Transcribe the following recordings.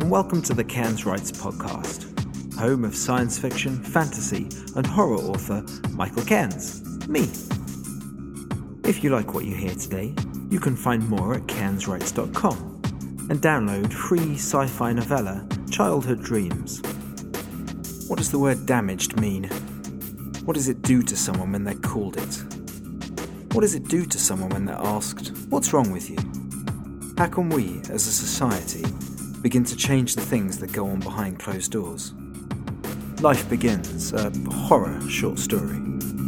and welcome to the Cairns Writes podcast, home of science fiction, fantasy, and horror author Michael Cairns, me. If you like what you hear today, you can find more at cairnswrites.com and download free sci-fi novella Childhood Dreams. What does the word damaged mean? What does it do to someone when they're called it? What does it do to someone when they're asked, "What's wrong with you?" How can we, as a society, begin to change the things that go on behind closed doors? Life Begins, a horror short story.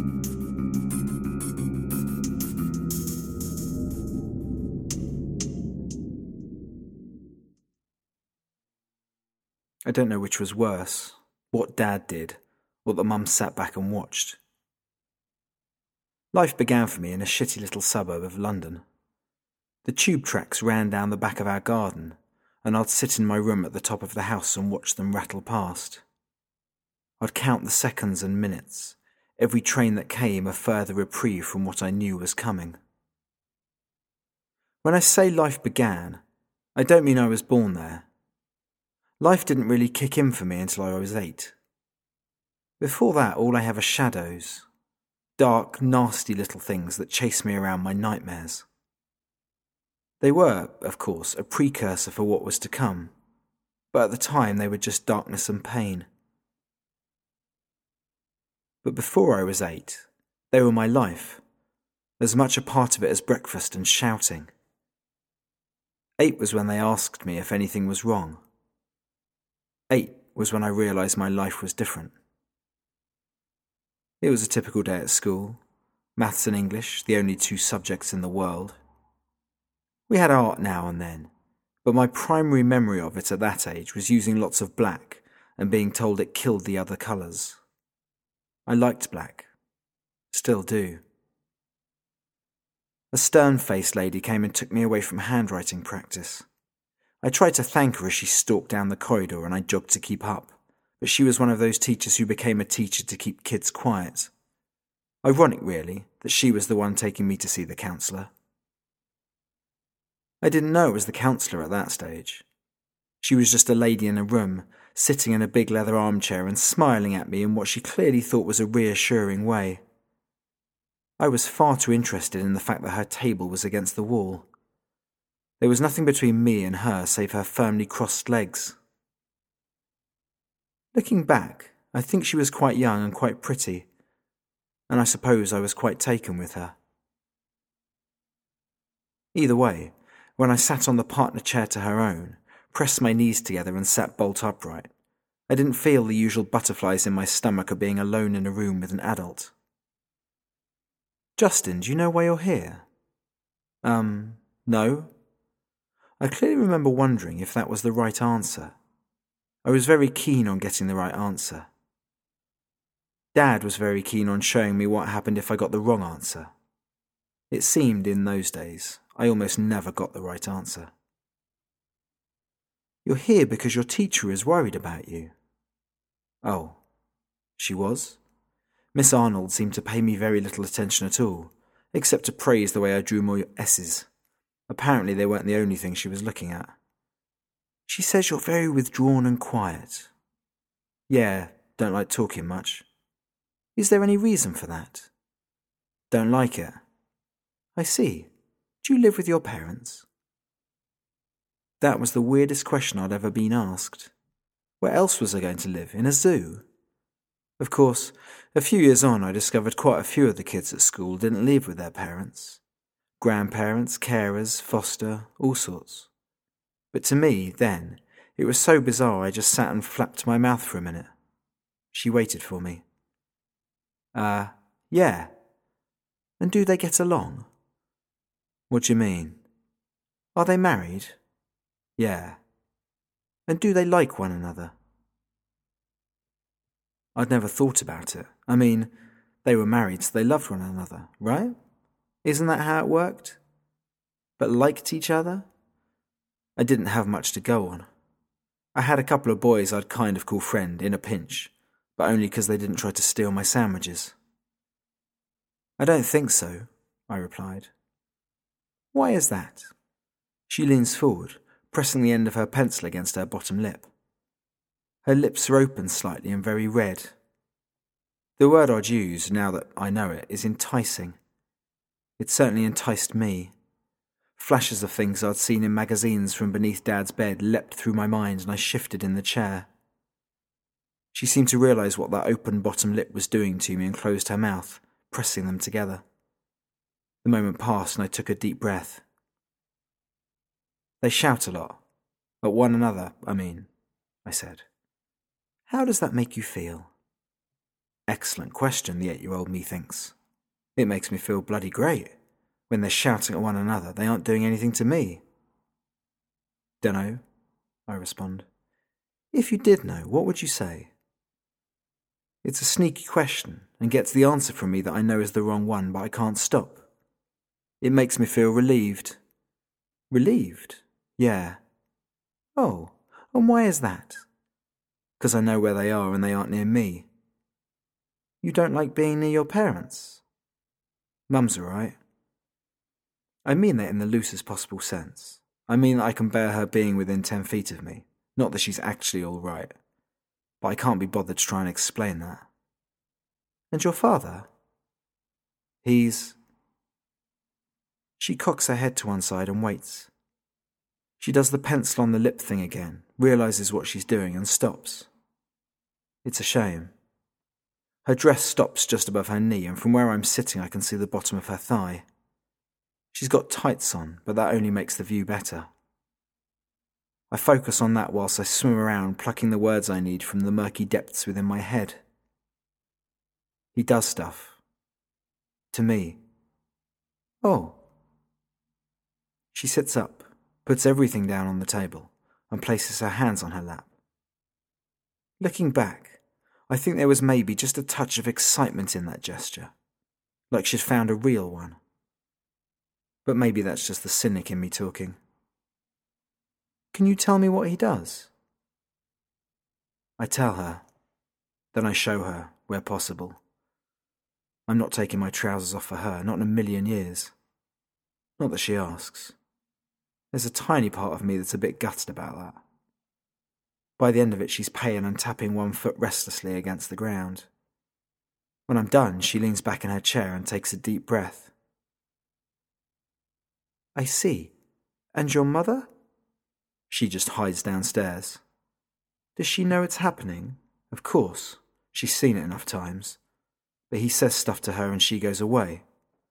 I don't know which was worse, what Dad did, or that Mum sat back and watched. Life began for me in a shitty little suburb of London. The tube tracks ran down the back of our garden, and I'd sit in my room at the top of the house and watch them rattle past. I'd count the seconds and minutes, every train that came a further reprieve from what I knew was coming. When I say life began, I don't mean I was born there. Life didn't really kick in for me until I was 8. Before that, all I have are shadows, dark, nasty little things that chase me around my nightmares. They were, of course, a precursor for what was to come, but at the time they were just darkness and pain. But before I was 8, they were my life, as much a part of it as breakfast and shouting. 8 was when they asked me if anything was wrong. 8 was when I realised my life was different. It was a typical day at school, maths and English, the only 2 subjects in the world. We had art now and then, but my primary memory of it at that age was using lots of black and being told it killed the other colours. I liked black. Still do. A stern-faced lady came and took me away from handwriting practice. I tried to thank her as she stalked down the corridor and I jogged to keep up, but she was one of those teachers who became a teacher to keep kids quiet. Ironic, really, that she was the one taking me to see the counsellor. I didn't know it was the counsellor at that stage. She was just a lady in a room, sitting in a big leather armchair and smiling at me in what she clearly thought was a reassuring way. I was far too interested in the fact that her table was against the wall. There was nothing between me and her save her firmly crossed legs. Looking back, I think she was quite young and quite pretty, and I suppose I was quite taken with her. Either way, when I sat on the partner chair to her own, pressed my knees together and sat bolt upright, I didn't feel the usual butterflies in my stomach of being alone in a room with an adult. "Justin, do you know why you're here?" No. I clearly remember wondering if that was the right answer. I was very keen on getting the right answer. Dad was very keen on showing me what happened if I got the wrong answer. It seemed, in those days, I almost never got the right answer. "You're here because your teacher is worried about you." Oh, she was? Miss Arnold seemed to pay me very little attention at all, except to praise the way I drew more S's. Apparently they weren't the only thing she was looking at. "She says you're very withdrawn and quiet." "Yeah, don't like talking much." "Is there any reason for that?" "Don't like it." "I see. Do you live with your parents?" That was the weirdest question I'd ever been asked. Where else was I going to live? In a zoo? Of course, a few years on I discovered quite a few of the kids at school didn't live with their parents. Grandparents, carers, foster, all sorts. But to me, then, it was so bizarre I just sat and flapped my mouth for a minute. She waited for me. Yeah. And do they get along?" "What do you mean?" "Are they married?" "Yeah." "And do they like one another?" I'd never thought about it. I mean, they were married so they loved one another, right? Isn't that how it worked? But liked each other? I didn't have much to go on. I had a couple of boys I'd kind of call friend in a pinch, but only because they didn't try to steal my sandwiches. "I don't think so," I replied. "Why is that?" She leans forward, pressing the end of her pencil against her bottom lip. Her lips are open slightly and very red. The word I'd use, now that I know it, is enticing. It certainly enticed me. Flashes of things I'd seen in magazines from beneath Dad's bed leapt through my mind and I shifted in the chair. She seemed to realise what that open bottom lip was doing to me and closed her mouth, pressing them together. The moment passed and I took a deep breath. They shout a lot. At one another, I said. How does that make you feel? Excellent question, the 8-year-old me thinks. It makes me feel bloody great. When they're shouting at one another, they aren't doing anything to me. Dunno, I respond. If you did know, what would you say? It's a sneaky question and gets the answer from me that I know is the wrong one, but I can't stop. It makes me feel relieved. Relieved? Yeah. Oh, and why is that? Because I know where they are and they aren't near me. You don't like being near your parents? Mum's all right. I mean that in the loosest possible sense. I mean that I can bear her being within 10 feet of me, not that she's actually all right. But I can't be bothered to try and explain that. And your father? He's... She cocks her head to one side and waits. She does the pencil on the lip thing again, realises what she's doing and stops. It's a shame. Her dress stops just above her knee and from where I'm sitting I can see the bottom of her thigh. She's got tights on, but that only makes the view better. I focus on that whilst I swim around plucking the words I need from the murky depths within my head. He does stuff. To me. Oh. She sits up, puts everything down on the table, and places her hands on her lap. Looking back, I think there was maybe just a touch of excitement in that gesture, like she'd found a real one. But maybe that's just the cynic in me talking. Can you tell me what he does? I tell her. Then I show her, where possible. I'm not taking my trousers off for her, not in a million years. Not that she asks. There's a tiny part of me that's a bit gutted about that. By the end of it, she's pale and tapping one foot restlessly against the ground. When I'm done, she leans back in her chair and takes a deep breath. I see. And your mother? She just hides downstairs. Does she know it's happening? Of course. She's seen it enough times. But he says stuff to her and she goes away.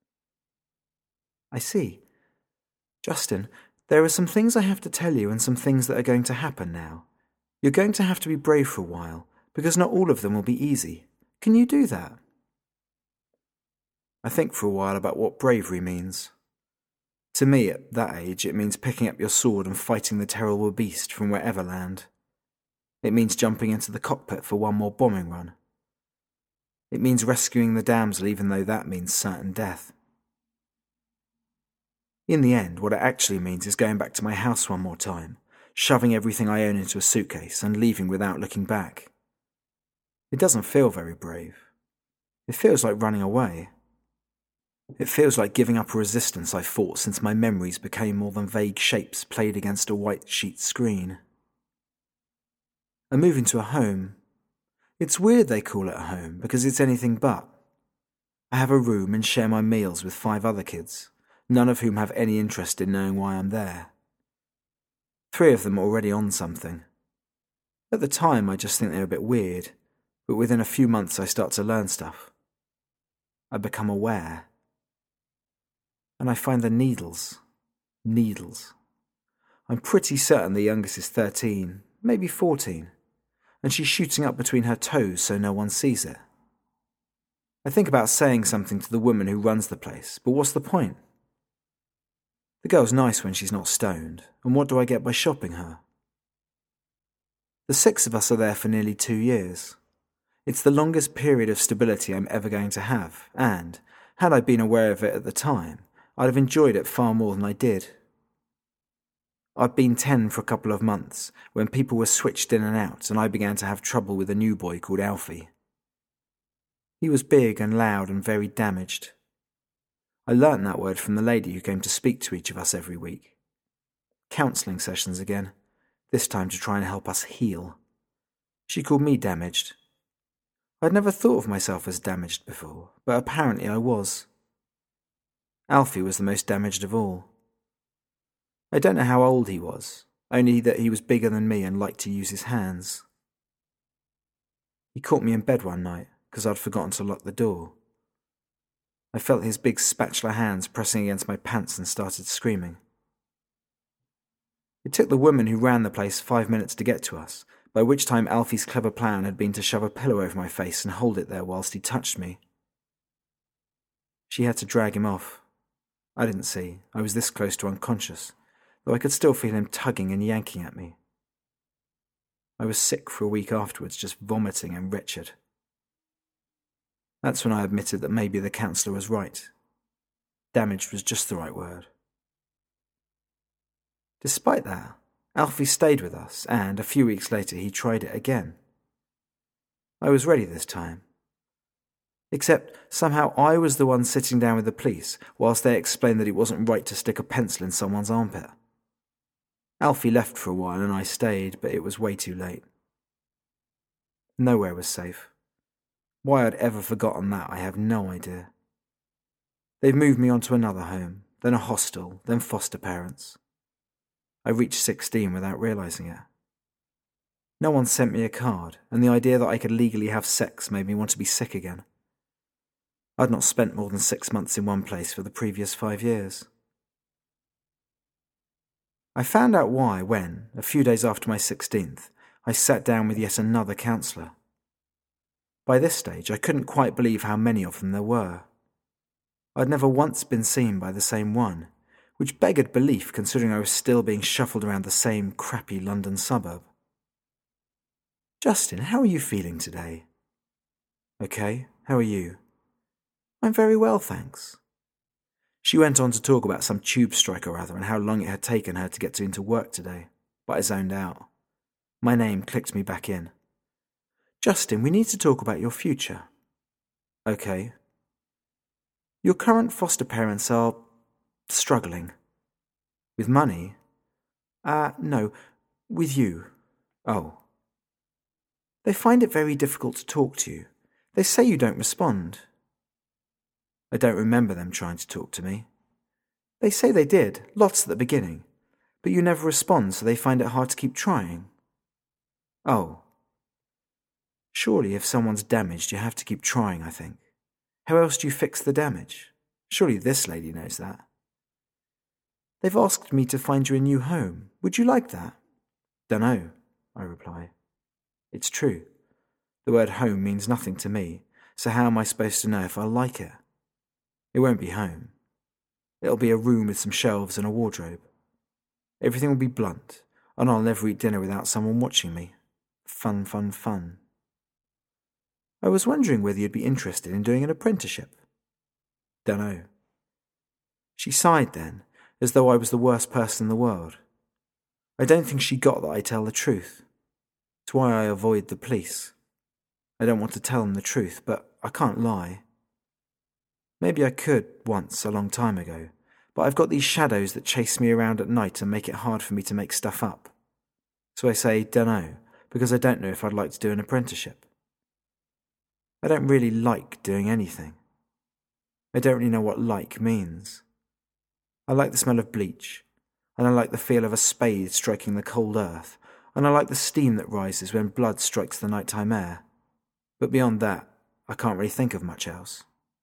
I see. Justin, there are some things I have to tell you and some things that are going to happen now. You're going to have to be brave for a while, because not all of them will be easy. Can you do that? I think for a while about what bravery means. To me, at that age, it means picking up your sword and fighting the terrible beast from wherever land. It means jumping into the cockpit for one more bombing run. It means rescuing the damsel even though that means certain death. In the end, what it actually means is going back to my house one more time, shoving everything I own into a suitcase and leaving without looking back. It doesn't feel very brave. It feels like running away. It feels like giving up a resistance I fought since my memories became more than vague shapes played against a white sheet screen. I'm moving to a home. It's weird they call it a home because it's anything but. I have a room and share my meals with 5 other kids, none of whom have any interest in knowing why I'm there. 3 of them are already on something. At the time I just think they're a bit weird, but within a few months I start to learn stuff. I become aware. And I find the needles. Needles. I'm pretty certain the youngest is 13, maybe 14, and she's shooting up between her toes so no one sees it. I think about saying something to the woman who runs the place, but what's the point? The girl's nice when she's not stoned, and what do I get by shopping her? The 6 of us are there for nearly 2 years. It's the longest period of stability I'm ever going to have, and, had I been aware of it at the time, I'd have enjoyed it far more than I did. I'd been 10 for a couple of months, when people were switched in and out, and I began to have trouble with a new boy called Alfie. He was big and loud and very damaged. I learnt that word from the lady who came to speak to each of us every week. Counselling sessions again, this time to try and help us heal. She called me damaged. I'd never thought of myself as damaged before, but apparently I was. Alfie was the most damaged of all. I don't know how old he was, only that he was bigger than me and liked to use his hands. He caught me in bed one night because I'd forgotten to lock the door. I felt his big spatula hands pressing against my pants and started screaming. It took the woman who ran the place 5 minutes to get to us, by which time Alfie's clever plan had been to shove a pillow over my face and hold it there whilst he touched me. She had to drag him off. I didn't see. I was this close to unconscious, though I could still feel him tugging and yanking at me. I was sick for a week afterwards, just vomiting and wretched. That's when I admitted that maybe the counsellor was right. Damaged was just the right word. Despite that, Alfie stayed with us, and a few weeks later he tried it again. I was ready this time. Except somehow I was the one sitting down with the police whilst they explained that it wasn't right to stick a pencil in someone's armpit. Alfie left for a while and I stayed, but it was way too late. Nowhere was safe. Why I'd ever forgotten that, I have no idea. They've moved me on to another home, then a hostel, then foster parents. I reached 16 without realising it. No one sent me a card, and the idea that I could legally have sex made me want to be sick again. I'd not spent more than 6 months in one place for the previous 5 years. I found out why when, a few days after my 16th, I sat down with yet another counsellor. By this stage, I couldn't quite believe how many of them there were. I'd never once been seen by the same one, which beggared belief considering I was still being shuffled around the same crappy London suburb. "Justin, how are you feeling today?" "Okay, how are you?" "I'm very well, thanks." She went on to talk about some tube strike or other and how long it had taken her to get into work today, but I zoned out. My name clicked me back in. "Justin, we need to talk about your future." "Okay." "Your current foster parents are struggling." "With money?" No, with you." "Oh." "They find it very difficult to talk to you. They say you don't respond." "I don't remember them trying to talk to me." "They say they did, lots at the beginning, but you never respond, so they find it hard to keep trying." "Oh." "Surely if someone's damaged, you have to keep trying, I think. How else do you fix the damage? Surely this lady knows that." "They've asked me to find you a new home. Would you like that?" "Dunno," I reply. It's true. The word home means nothing to me, so how am I supposed to know if I like it? It won't be home. It'll be a room with some shelves and a wardrobe. Everything will be blunt, and I'll never eat dinner without someone watching me. Fun, fun, fun. I was wondering whether you'd be interested in doing an apprenticeship. Dunno. She sighed then, as though I was the worst person in the world. I don't think she got that I tell the truth. It's why I avoid the police. I don't want to tell them the truth, but I can't lie. Maybe I could once, a long time ago, but I've got these shadows that chase me around at night and make it hard for me to make stuff up. So I say, dunno, because I don't know if I'd like to do an apprenticeship. I don't really like doing anything. I don't really know what like means. I like the smell of bleach, and I like the feel of a spade striking the cold earth, and I like the steam that rises when blood strikes the nighttime air. But beyond that, I can't really think of much else.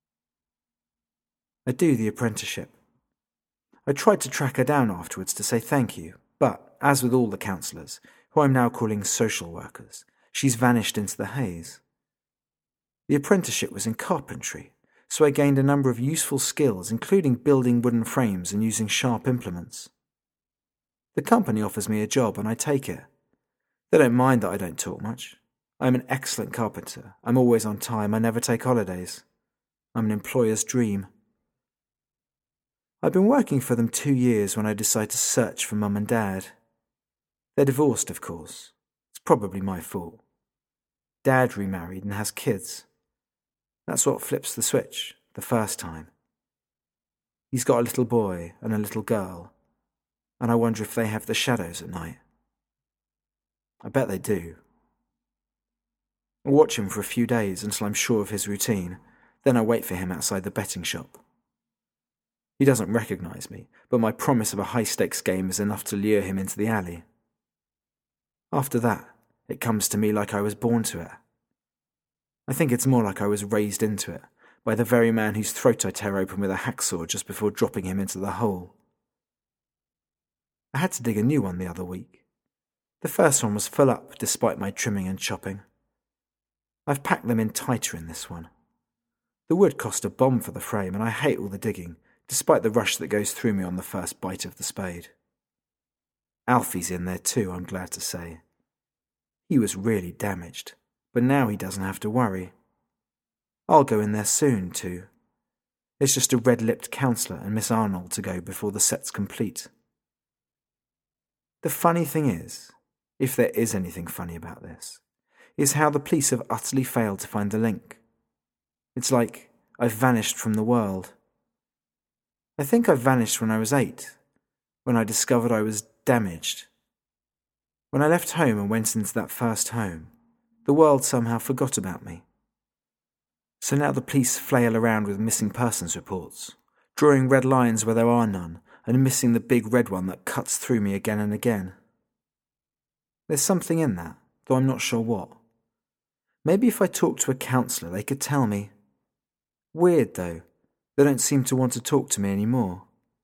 I do the apprenticeship. I tried to track her down afterwards to say thank you, but, as with all the counsellors, who I'm now calling social workers, she's vanished into the haze. The apprenticeship was in carpentry, so I gained a number of useful skills, including building wooden frames and using sharp implements. The company offers me a job and I take it. They don't mind that I don't talk much. I'm an excellent carpenter. I'm always on time. I never take holidays. I'm an employer's dream. I've been working for them 2 years when I decide to search for Mum and Dad. They're divorced, of course. It's probably my fault. Dad remarried and has kids. That's what flips the switch, the first time. He's got a little boy and a little girl. and I wonder if they have the shadows at night. I bet they do. I watch him for a few days until I'm sure of his routine, then I wait for him outside the betting shop. He doesn't recognise me, but my promise of a high-stakes game is enough to lure him into the alley. After that, it comes to me like I was born to it. I think it's more like I was raised into it, by the very man whose throat I tear open with a hacksaw just before dropping him into the hole. I had to dig a new one the other week. The first one was full up despite my trimming and chopping. I've packed them in tighter in this one. The wood cost a bomb for the frame, and I hate all the digging, despite the rush that goes through me on the first bite of the spade. Alfie's in there too, I'm glad to say. He was really damaged, but now he doesn't have to worry. I'll go in there soon too. There's just a red-lipped counsellor and Miss Arnold to go before the set's complete. The funny thing is, if there is anything funny about this, is how the police have utterly failed to find the link. It's like I've vanished from the world. I think I vanished when I was 8, when I discovered I was damaged. When I left home and went into that first home, the world somehow forgot about me. So now the police flail around with missing persons reports, drawing red lines where there are none, and missing the big red one that cuts through me again and again. There's something in that, though I'm not sure what. Maybe if I talked to a counsellor, they could tell me. Weird, though. They don't seem to want to talk to me anymore.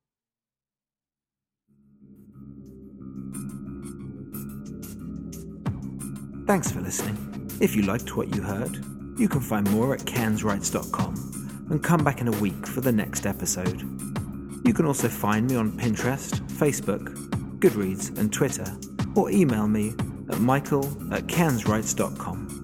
Thanks for listening. If you liked what you heard, you can find more at canswrites.com and come back in a week for the next episode. You can also find me on Pinterest, Facebook, Goodreads and Twitter, or email me at michael@canswrites.com.